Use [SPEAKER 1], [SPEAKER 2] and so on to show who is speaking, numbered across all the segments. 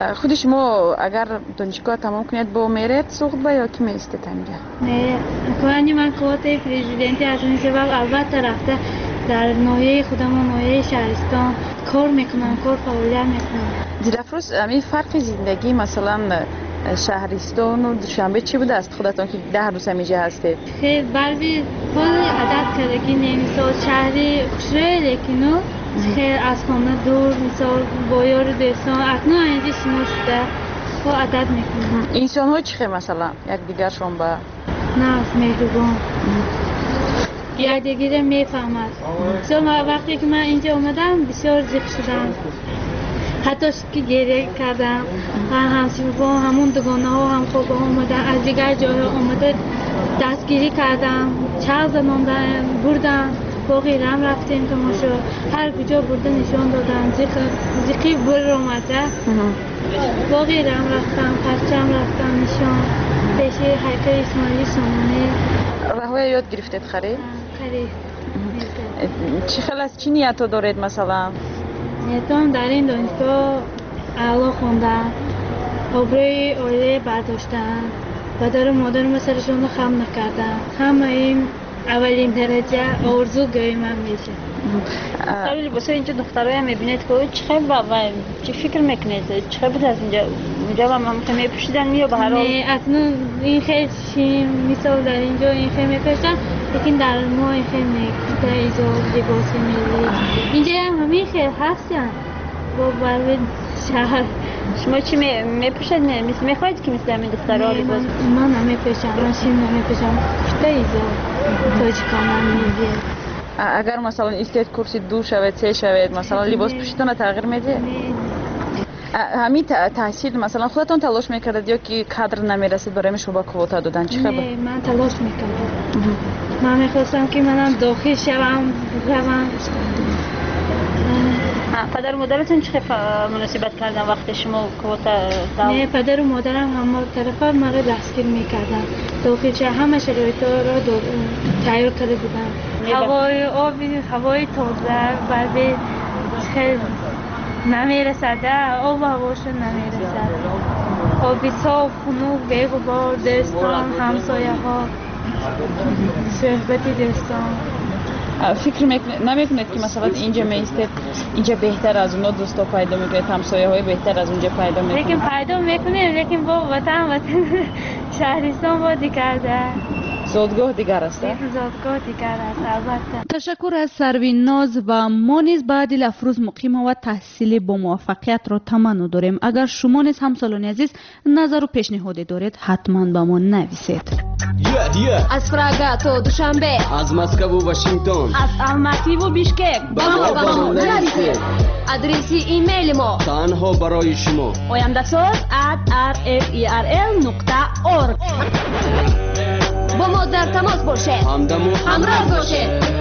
[SPEAKER 1] خود شما اگر دانشگاه تمام کنید با میرید سوخت یا کی میستید اینجا؟
[SPEAKER 2] نه کنی من کوت پرزیدنتی از این سبب البته رفته در ناحیه خودمون ناحیه شهرستان کار میکنم، کار فعالیت میکنم.
[SPEAKER 1] دلفروز همین فرق زندگی مثلا شهرستان و دوشنبه چی بوده است خودتون که 10 روز اینجا هستید؟
[SPEAKER 2] خیلی بلبی خود عادت کرده که نمیساد شهری خوشره لیکنو خیلی از خانه دور مثال با یار دوستان اکنون اینجا شما شده خود عادت میکنم.
[SPEAKER 1] انسان ها چی مثلا یک دیگرشون با
[SPEAKER 2] نه مهربان یک دیگه میفهمد. مثلا وقتی که من اینجا اومدم بسیار زیق شدم، حتی که گریه کردم و همسایه با همون دوگانه ها هم خوب اومدن از دیگر جای اومده دستگیری کردم، چند زمان بردم باقی رم رفتیم تماشا هر کجا برده نشان دادم زیقی بر اومده باقی رم رفتم پرچم رفتم نشان پیش حیقه اسماعیلی سامانی.
[SPEAKER 1] قهوه یاد گرفتید خرید؟
[SPEAKER 2] خرید.
[SPEAKER 1] چی خیلی از چی نیت دارید مثلا؟
[SPEAKER 2] نیتم در این دانشگاه اعلا خوندن، آبروی عائله برداشتن، پدر و مادرم سرشون رو خم نکردن. همه این اولین درجه آرزوگاه من میشه.
[SPEAKER 3] سوال بسیار اینجا دخترای هم میبینید که چی فکر میکنید؟ چه بود از اینجا هم میپوشیدن یا به هر حال؟
[SPEAKER 2] نه اصلا این خیلی شیم مثال در اینجا این خیلی میپوشن، لیکن در ما این خیلی میکنه ایجا لباسی میلی. اینجا هم همین خیلی هستن با برای شهر.
[SPEAKER 3] شما چی میپوشید؟ میخواید که مثل همین دخترها لباس؟
[SPEAKER 2] من نمیپوشم، من شیم نمیپوشم، پوشته ایجا تاجیکان هم میگه.
[SPEAKER 1] اگر مثلا استاد کرسی دو شوید سه شوید مثلا لباس پوشیدن تغییر میده؟ همین تحصیل مثلا خودتون تلاش میکردید یا که کادر نمیرسید برای شما کوتا دادن چه خبر؟
[SPEAKER 2] نه من تلاش میکردم. من میخواستم که منم داخل شوم روم.
[SPEAKER 3] پدر و مادرتون چه مناسبت کردن وقتی شما کوتا دادن؟
[SPEAKER 2] نه پدر و مادرم همه طرفا مرا دستگیر میکردن داخل شه همه شرایط را تیار کرده بودن. هوای آبی هوای تازه برای خیلی نمیرسد، آب و هواشون نمیرسد. آبی صاف خنک به غبار دوستان همسایه ها صحبت دوستان.
[SPEAKER 1] فکر نمیکنید که مثلا اینجا میستید اینجا بهتر از اون دوستا پیدا میکنید همسایه های بهتر از اونجا پیدا میکنید؟
[SPEAKER 2] لیکن پیدا میکنید لیکن با وطن شهرستان با دیگر ده
[SPEAKER 1] زادگاه دیگر است.
[SPEAKER 2] زادگاه دیگر است البته.
[SPEAKER 4] تشکر از سروین ناز و ما نیز بعد لفروز مقیم و تحصیلی با موفقیت را تمنا داریم. اگر شما نیز همسالان عزیز نظر و پیشنهادی دارید حتما با ما نویسید.
[SPEAKER 5] از پراگ تا دوشنبه،
[SPEAKER 6] از مسکو و واشنگتن،
[SPEAKER 5] از الماتی و بیشکک با ما نویسید. آدرس ایمیل ما
[SPEAKER 6] تنها برای شما
[SPEAKER 5] oyandasaz@rferl.org. با ما در تماس باشید، همراه باشید.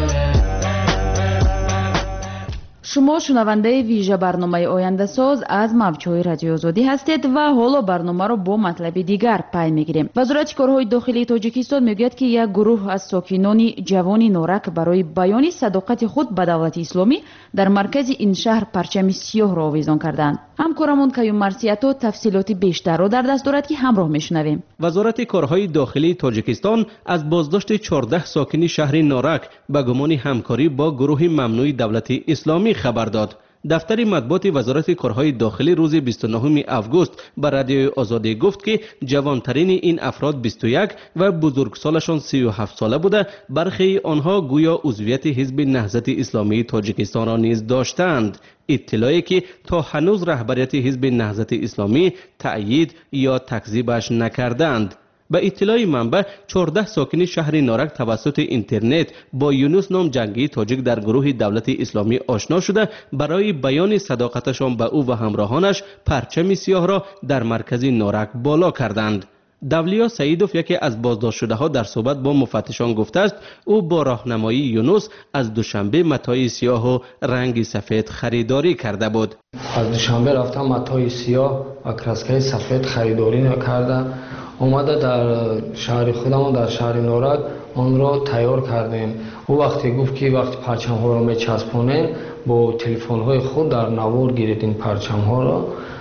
[SPEAKER 4] شما شنونده ویژه برنامه آینده ساز از موجهای رادیو آزادی هستید و حالا برنامه را با مطلب دیگر پی میگیریم. وزارت کارهای داخلی تاجیکستان میگوید که یک گروه از ساکنان جوان نورک برای بیان صداقت خود به دولت اسلامی در مرکز این شهر پرچم سیاه را آویزان کردند. همکارمون کیوم مرسیاتو تفصیلات بیشتر را در دست دارد که همراه میشنویم.
[SPEAKER 7] وزارت کارهای داخلی تاجیکستان از بازداشت 14 ساکن شهر نورک به گمان همکاری با گروه ممنوع دولت اسلامی خبر داد. دفتر مطبوعات وزارت کارهای داخلی روز 29 اوگوست به رادیو آزادی گفت که جوانترین این افراد 21 و بزرگسالشان 37 ساله بوده. برخی آنها گویا عضویت حزب نهضت اسلامی تاجیکستان را نیز داشتند. اطلاعی که تا هنوز رهبریت حزب نهضت اسلامی تأیید یا تکذیبش نکردند. به اطلاع منبع 14 ساکن شهر نورک توسط اینترنت با یونس نام جنگی تاجیک در گروه دولت اسلامی آشنا شده برای بیان صداقتشان به او و همراهانش پرچم سیاه را در مرکز نورک بالا کردند. دولیا سعیدوف یکی از بازداشت شده ها در صحبت با مفتشان گفته است او با راهنمایی یونس از دوشنبه متاع سیاه و رنگ سفید خریداری کرده بود.
[SPEAKER 8] از دوشنبه رفتم متاع سیاه و کراسکه سفید خریداری نکرده. اومده در شهر خودمون در شهر نورک آن را تیار کردیم. او وقتی گفت که وقتی پرچم ها را میچسبونین با تلفن های خود در نوار گیرید این پرچم ها را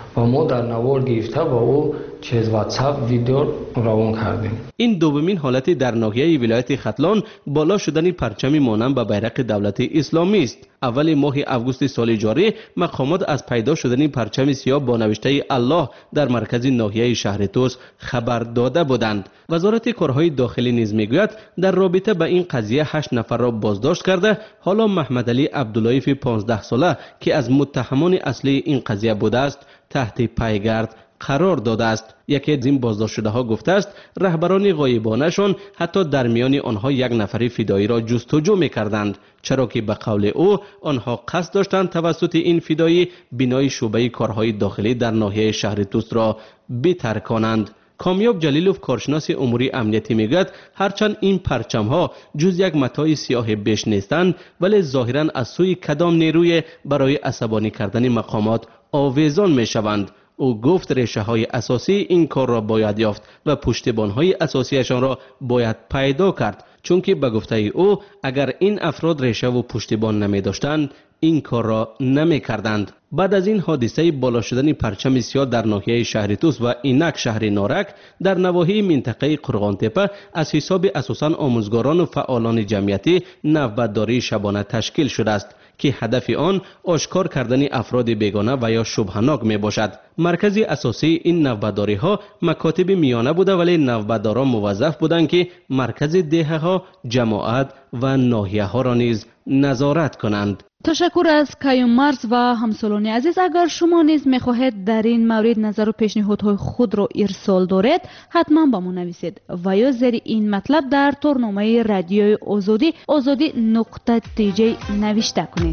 [SPEAKER 8] و ما در نوار گرفته با او چیز واتساپ ویدیو روان کردیم.
[SPEAKER 7] این دومین حالت در ناحیه ولایت ختلان بالا شدن پرچم مانند به بیرق دولت اسلامی است. اول ماه آگوست سال جاری مقامات از پیدا شدن پرچم سیاه با نوشته الله در مرکز ناحیه شهر توس خبر داده بودند. وزارت کارهای داخلی نیز میگوید در رابطه با این قضیه 8 نفر را بازداشت کرده. حالا محمد علی عبداللهیف 15 ساله که از متهمان اصلی این قضیه بوده است تحت پیگرد قرار داده است. یکی از این بازداشت شده ها گفته است رهبران غایبانه شان حتی در میان آنها یک نفر فدایی را جستجو می‌کردند، چرا که به قول او آنها قصد داشتند توسط این فدایی بنای شعبه کارهای داخلی در ناحیه شهر توس را بترکانند. کامیاب جلیلوف کارشناس امور امنیتی میگوید هرچند این پرچم ها جز یک متاع سیاه بیش نیستند ولی ظاهرا از سوی کدام نیروی برای عصبانی کردن مقامات آویزان میشوند. او گفت ریشه های اساسی این کار را باید یافت و پشتیبان های اساسیشان را باید پیدا کرد، چون که به گفته او اگر این افراد ریشه و پشتیبان نمی داشتند این کار را نمی کردند. بعد از این حادثه بالا شدن پرچم سیاه در ناحیه شهر توس و اینک شهر نارک در نواحی منطقه قرغان تپه از حساب اساساً آموزگاران و فعالان جمعیتی نوبتداری شبانه تشکیل شده است که هدف آن آشکار کردن افراد بیگانه و یا شبهناک می باشد. مرکز اساسی این نوبتداری ها مکاتب میانه بوده ولی نوبتداران موظف بودند که مرکز دهه ها، جماعت و ناحیه ها را نیز نظارت کنند.
[SPEAKER 4] تشکر از کیوم مرز و همسالان عزیز. اگر شما نیز میخواهید در این مورد نظر و پیشنهادهای خود را ارسال دارید حتما با ما نویسید و یا زیر این مطلب در تورنامه رادیوی آزادی نقطه تیجی نوشته کنید.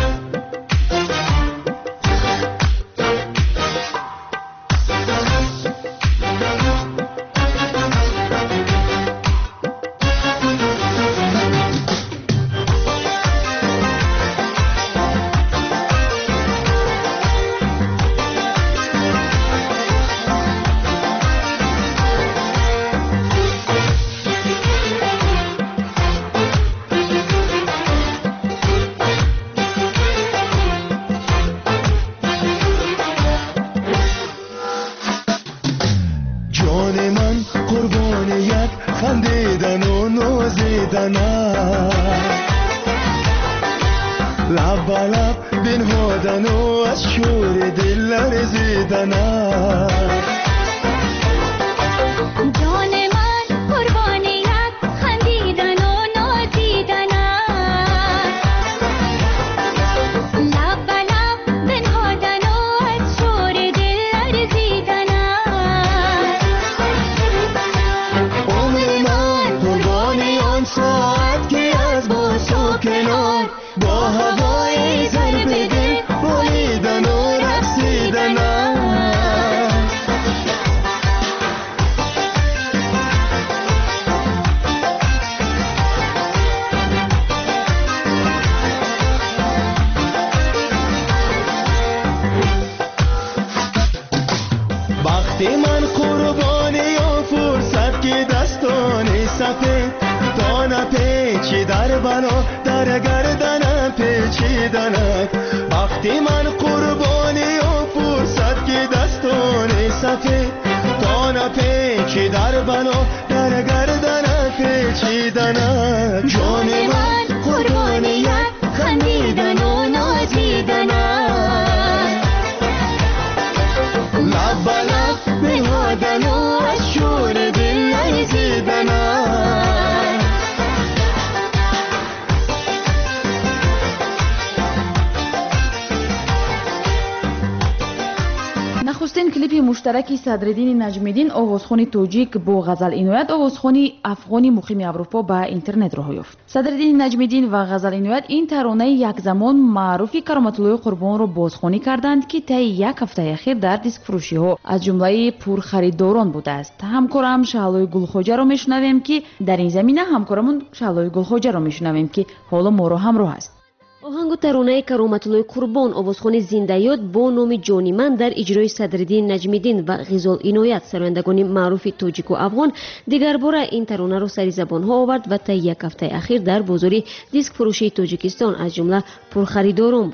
[SPEAKER 4] نخستین کلیپ مشترک صدرالدین نجمیدین آوازخوان توجیک با غزل اینایت آوازخوان افغانی مقیم اروپا به اینترنت راه یافت. صدرالدین نجمیدین و غزل اینایت این ترانه یک زمان معروف کرامت الله قربان را بازخوانی کردند که طی یک هفته اخیر در دیسک فروشی ها از جمله پرخریداران بوده است. همکارم شهلای گلخواجه را میشنویم که در این زمینه همکارمون شهلای گلخواجه را میشنویم که حالا ما را همراه است.
[SPEAKER 5] آهنگ و ترانه کرامت الله قربان آوازخوان زنده یاد با نام جانی من در اجرای صدرالدین نجمیدین و غزال اینایت سرایندگان معروف تاجیک و افغان دیگر باره این ترانه را سر زبان ها آورد و تا یک هفته اخیر در بازار دیسک فروشی تاجیکستان از جمله پرخریداران بوده است.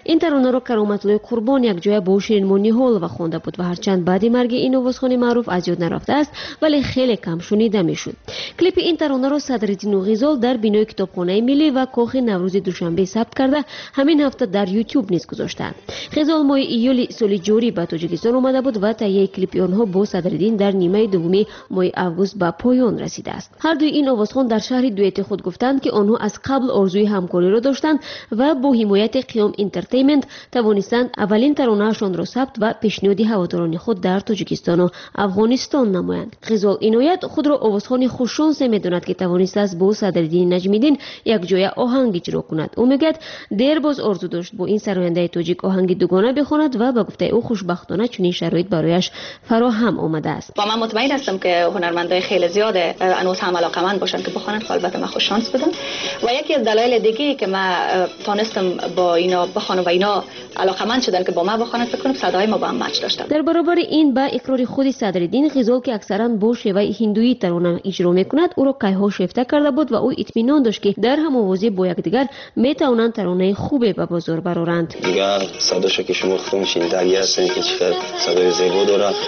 [SPEAKER 5] این ترانه را کرامت‌الله قربان یک جای با شیرین مونیحالова خونده بود و هرچند بعد مرگ این آوازخوان معروف از یاد نرفته است ولی خیلی کم شنیده میشد. کلیپ این ترانه را صدرالدین غزال در بینای کتابخانه ملی و کاخ نوروز دوشنبه ثبت کرده همین هفته در یوتیوب نیز گذاشته. غزال ماه ایول سال جاری به تاجیکستان آمده بود و تهیه کلیپ آنها با صدرالدین در نیمه دوم ماه آگوست به پایان رسیده است. هر دوی این آوازخوان در شهر دویت خود گفتند که آنها از قبل آرزوی همکاری را داشتند و با حمایت قیام انترتینمنت توانستند اولین ترانه‌شان را ثبت و پیشنهاد هواداران خود در تاجیکستان و افغانستان نمایند. غزال اینایت خود را آوازخوان خوششانس می‌داند که توانسته است با صدرالدین نجمیدین یک جای آهنگ اجرا کند. او میگوید دیر باز آرزو داشت با این سراینده تاجیک آهنگ دوگانه بخواند و به گفته او خوشبختانه چنین شرایط برایش فراهم آمده است.
[SPEAKER 9] و من مطمئن هستم که هنرمندای خیلی زیاد هنوز هم علاقه‌مند باشن که بخوانند. البته من خوش شانس بودم و یکی از دلایل دیگه که من تونستم با اینا بخوانم و اینا علاقه‌مند شدن که با من بخوانند فکر کنم صدای ما با هم مچ داشتن. در برابر این با اقرار خود صدرالدین غزال که اکثرا با شیوه هندویی ترانه اجرا میکند او را کیها شیفته کرده بود و او اطمینان داشت که در هم‌آوازی با یکدیگر میتوانند ترانه خوبی به بازار برآورند.
[SPEAKER 10] دیگه صداشو که شما خودتون شنیداری هستین که چقدر صدای زیبا داره و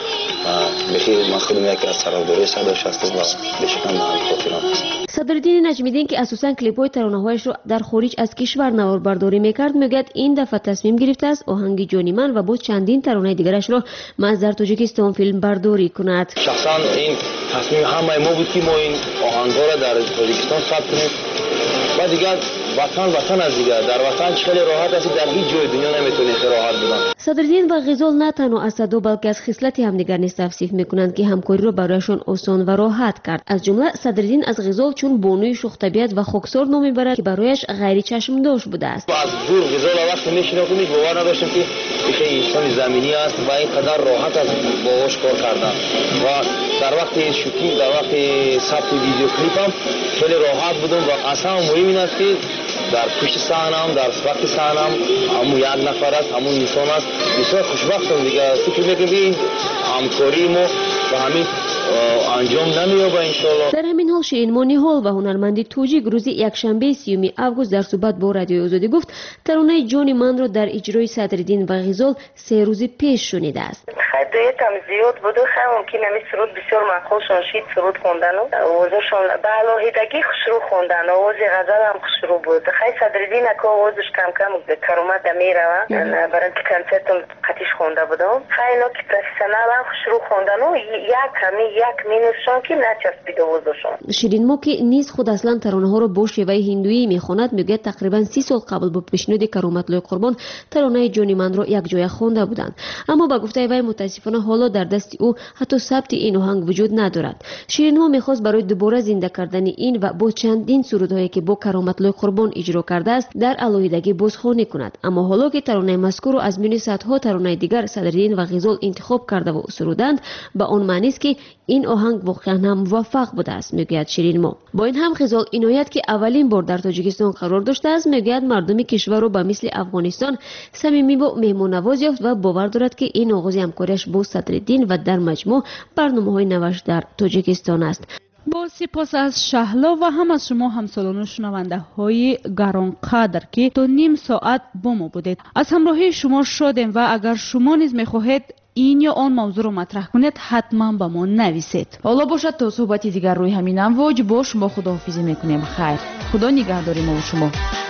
[SPEAKER 10] بخیر من خودم یکی از طرفدارای صداش هستم و بشکم خاطرم.
[SPEAKER 5] صدرالدین نجمیدین که اساساً کلیپ‌های ترانه‌هایش را در خارج از کشور نواربرداری میکرد میگوید این دفعه تصمیم گرفته است آهنگ جانی من و با چندین ترانه دیگرش را در تاجیکستان فیلم برداری کند.
[SPEAKER 10] شخصا این تصمیم همه ما بود که ما این آهنگ‌ها را در تاجیکستان ثبت کنیم و دیگر وطن از دیگر در وطن خیلی راحت است، در هیچ جای دنیا نمیتونه خیلی راحت بودن.
[SPEAKER 5] صدرالدین و غزال نه تنها از صدا بلکه از خصلت همدیگر نیز توصیف میکنند که همکاری را برایشان آسان و راحت کرد. از جمله صدرالدین از غزال چون بانوی شوخ طبیعت و خاکسار نام میبرد که برایش غیر چشم داشت بوده است.
[SPEAKER 10] از دور غزال وقتی میشناختم باور نداشتم که این انسان زمینی است و اینقدر راحت است باهاش کار کردن و در وقت شوتینگ در وقت ثبت ویدیو کلیپم خیلی راحت بودم و اصلا مهم این است که در پشت صحنه‌ام در وقت صحنه‌ام همون یک نفر است، همون انسان است. بسیار خوشبختم دیگه. فکر می‌کنم این همکاری ما و همین انجام نمی‌یابه ان شاءالله.
[SPEAKER 5] در همین حال شیرین مونیحال و هنرمند توجیک روز یکشنبه 30 آگوست در صحبت با رادیو آزادی گفت ترانه جانی من را در اجرای صدرالدین و غزال 3 روز پیش شنیده است.
[SPEAKER 11] خیلی‌ام زیاد بود و خیلی ممکنه می سرود بسیار معقولشون شید سرود خوندن و آوازشون به علاهیدگی خوشرو خوندن و آواز غزل هم خوشرو بود. خیلی صدرالدین که آوازش کم کم کرامت میره برای اینکه کنسرتم قطعیش خونده بودم. خیلی که پروفسیونال هم خوشرو خوندن و یک مینوشون که نچسبید آوازشون.
[SPEAKER 5] شیرین ما که نیز خود اصلا ترانه ها را با شیوه هندویی میخواند میگه تقریبا 30 سال قبل با پیشنهاد کرامت‌الله قربان ترانه جانی من را یک جای خوانده بودند، اما با گفته وی متاسفانه حالا در دست او حتی ثبت این آهنگ وجود ندارد. شیرین ما میخواست برای دوباره زنده کردن این و با چندین سرودهایی که با کرامت‌الله قربان اجرا کرده است در علاهیدگی بازخوانی کند، اما حالا که ترانه مذکور از میان صدها ترانه دیگر صدرالدین و غزال انتخاب کرده و سرودند به آن معنی است که این آهنگ واقعا هم موفق بوده است میگوید شیرین ما. با این هم غزال اینایت که اولین بار در تاجیکستان قرار داشته است میگوید مردم کشور را به مثل افغانستان صمیمی و مهمان‌نواز یافت و باور دارد که این آغاز همکاریش با صدرالدین و در مجموع برنامه‌های نوش در تاجیکستان است.
[SPEAKER 4] با سپاس از شهلا و هم از شما همسالان و شنونده های گرانقدر که تا نیم ساعت با ما بودید. از همراهی شما شادیم و اگر شما نیز میخواهید این یا آن موضوع رو مطرح کنید حتما با ما نویسید. حالا باشد تا صحبتی دیگر روی همین امواج با شما خداحافظی میکنیم. خیر، خدا نگهدار ما و شما.